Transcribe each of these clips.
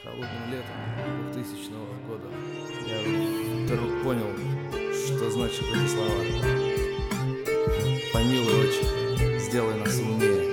холодным летом 2000 года я вдруг понял, что значит эти слова. Помилуй, отче, сделай нас умнее.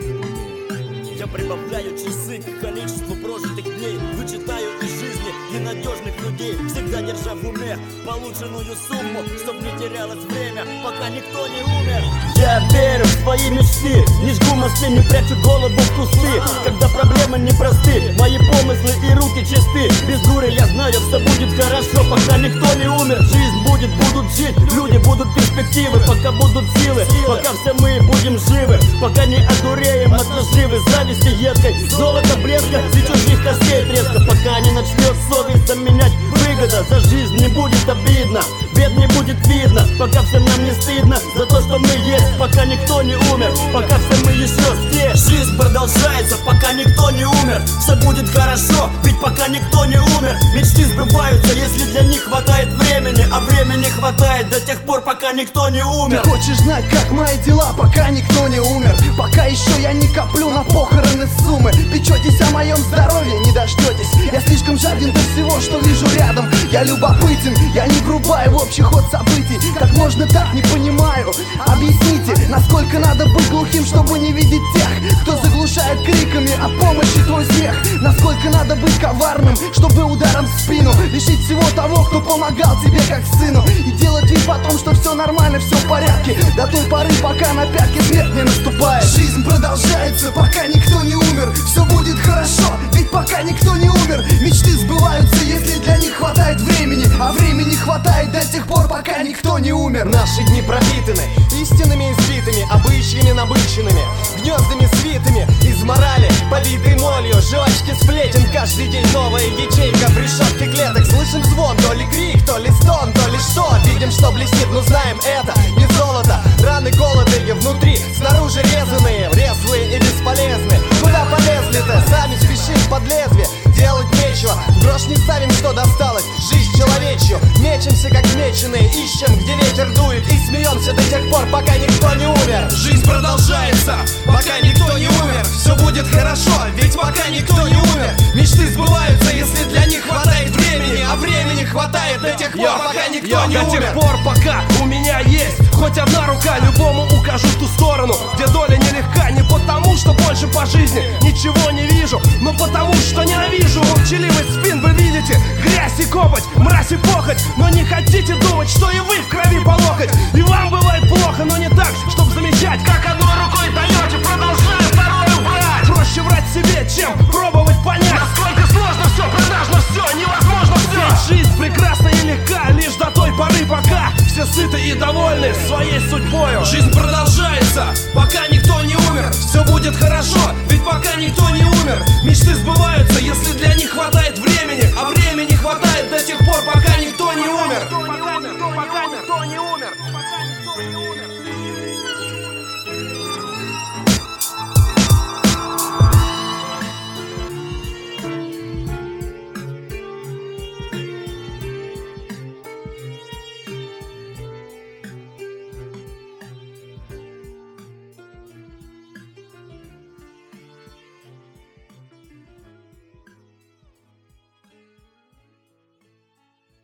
Я прибавляю часы к количеству прожитых дней, вычитаю из жизни ненадежных людей, всегда держа в уме полученную сумму, чтоб не терялось время, пока никто не умер. Я верю в свои мечты, не жгу мосты, не прячу голову в кусты. Когда проблемы непросты, мои помыслы и руки чисты. Без дури я знаю, все будет хорошо, пока никто не умер. Жизнь будет, будут жить, люди будут перспективы, пока будут силы, пока все мы будем живы, пока не одуреем от наживы, зависти едкой, золото блеска и чужих костей треска. Пока не начнет совесть заменять выгода, за жизнь не будет обидно, бед не будет видно, пока всем нам не стыдно за то, что мы есть, пока никто не умер, пока все мы еще здесь. Жизнь продолжается, пока никто не умер, все будет хорошо, ведь пока никто не умер. Мечты сбываются, если для них хватает времени, а времени хватает до тех пор, пока никто не умер. Ты хочешь знать, как мои дела, пока никто не умер, пока еще я не коплю на похороны суммы. Печетесь о моем здоровье, не дождетесь. Я слишком жаден до всего, что вижу рядом. Я любопытен, я не врубаю в общий ход событий. Как можно так, не понимаю. Объясните, насколько надо быть глухим, чтобы не видеть тех, кто заглушает криками о помощи твой смех. Насколько надо быть коварным, чтобы ударом в спину лишить всего того, кто помогал тебе как сыну. И делать вид потом, что все нормально, все в порядке, до той поры, пока на пятки смерть не наступает. Жизнь продолжается, пока никто не умер. Все будет хорошо, ведь пока никто не умер. Мечты сбываются, если для них хватает времени, а времени хватает до тех пор, пока никто не умер. Наши дни пропитаны истинными избитыми, обычными набыченными, гнездами свитыми из морали, побитой молью, жвачки сплетен. Каждый день новая ячейка в решетке клеток. Слышим звон, то ли крик, то ли стон, то ли что. Видим, что блестит, но знаем, это не золото. Раны голодные внутри, снаружи резаные, резвые и бесполезны. Куда полезли-то? Сами спешим под лезвие, делать нечего, в грош не ставим, что досталось. Жизнь человечью, мечемся как меченые, ищем, где ветер дует, и смеемся до тех пор, пока никто не умер. Жизнь продолжается, пока никто не умер. Все будет хорошо, ведь пока никто не умер. Мечты сбываются, если для них хватает времени, а времени хватает до тех пор, пока никто не умер. До тех пор, пока у меня есть хоть одна рука, любому укажу в ту сторону, где доля нелегка. Не потому, что больше по жизни ничего не вижу, но потому, что ненавижу молчаливый спин. Вы видите грязь и копоть, мразь и похоть, но не хотите думать, что и вы в крови по локоть. И вам бывает плохо, но не так, чтоб замечать, как одной рукой даете, продолжая вторую брать. Проще врать себе, чем пробовать понять, насколько сложно все, продажно все, невозможно все. Ведь жизнь прекрасна и легка лишь до той поры, пока все сыты и довольны своей судьбою. Жизнь продолжается,